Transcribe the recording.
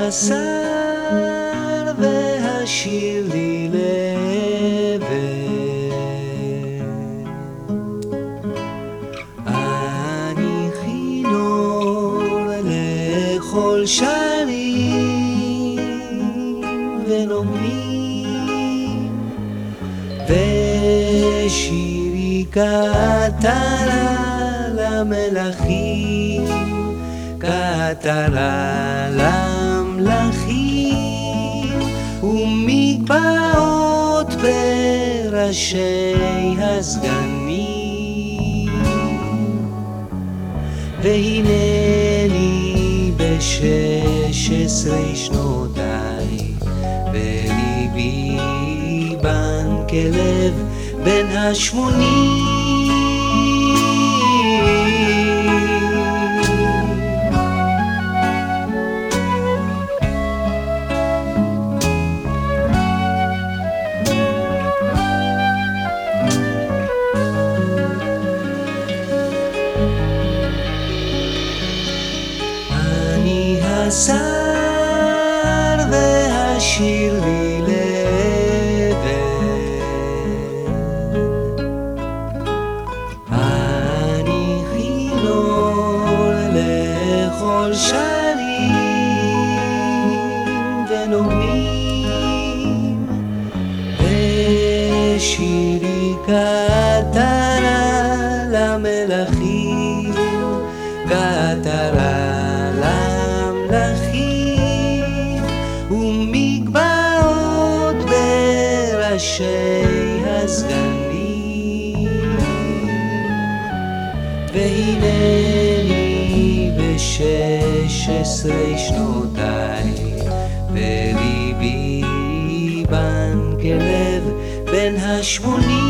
השר והשיר לי לעבר, אני כינור לכל שרים ונוגנים, ושירי קטרה למלכים, קטרה למלכים, ומגבעות בראשי הסגנים. והנני ב16 שנותיי, וליבי בן כלב בן ה80. השר והשיר לי לעבר, אני כינור לכל שרים ונוגנים, ושירי קטרה למלכים, קטרה למלכים, ומגבעות בראשי הסגנים. והנני ב16 שנותיי, וליבי בן כלב בן ה80.